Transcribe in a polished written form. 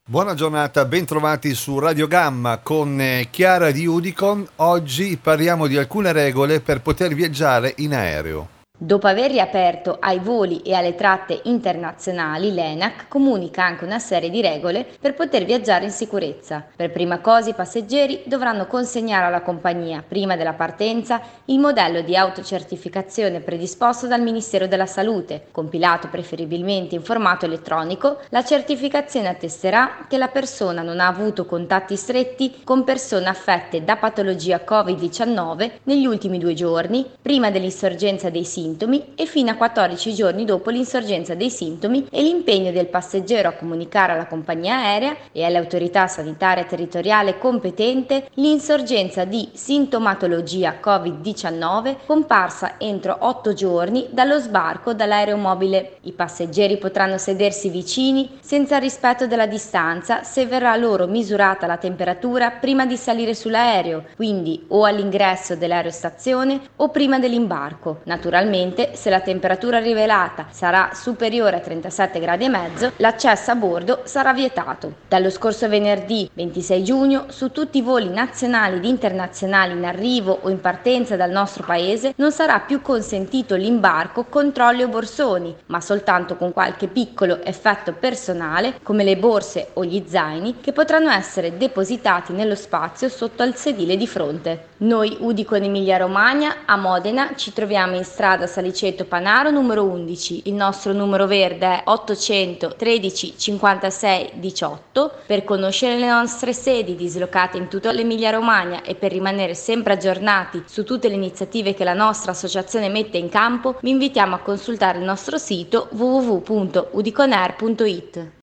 Buona giornata, bentrovati su Radio Gamma con Chiara di Udicon. Oggi parliamo di alcune regole per poter viaggiare in aereo. Dopo aver riaperto ai voli e alle tratte internazionali, l'ENAC comunica anche una serie di regole per poter viaggiare in sicurezza. Per prima cosa i passeggeri dovranno consegnare alla compagnia, prima della partenza, il modello di autocertificazione predisposto dal Ministero della Salute, compilato preferibilmente in formato elettronico. La certificazione attesterà che la persona non ha avuto contatti stretti con persone affette da patologia Covid-19 negli ultimi 2 giorni, prima dell'insorgenza dei sintomi e fino a 14 giorni dopo l'insorgenza dei sintomi, e l'impegno del passeggero a comunicare alla compagnia aerea e alle autorità sanitarie territoriali competente l'insorgenza di sintomatologia Covid-19 comparsa entro 8 giorni dallo sbarco dall'aeromobile. I passeggeri potranno sedersi vicini senza il rispetto della distanza se verrà loro misurata la temperatura prima di salire sull'aereo, quindi o all'ingresso dell'aerostazione o prima dell'imbarco. Naturalmente, se la temperatura rivelata sarà superiore a 37 gradi e mezzo, l'accesso a bordo sarà vietato. Dallo scorso venerdì 26 giugno, su tutti i voli nazionali ed internazionali in arrivo o in partenza dal nostro paese non sarà più consentito l'imbarco con trolli o borsoni, ma soltanto con qualche piccolo effetto personale, come le borse o gli zaini, che potranno essere depositati nello spazio sotto al sedile di fronte. Noi Udicon Emilia Romagna a Modena ci troviamo in strada Saliceto Panaro numero 11. Il nostro numero verde è 800 13 56 18. Per conoscere le nostre sedi dislocate in tutta l'Emilia Romagna e per rimanere sempre aggiornati su tutte le iniziative che la nostra associazione mette in campo, vi invitiamo a consultare il nostro sito www.udiconair.it.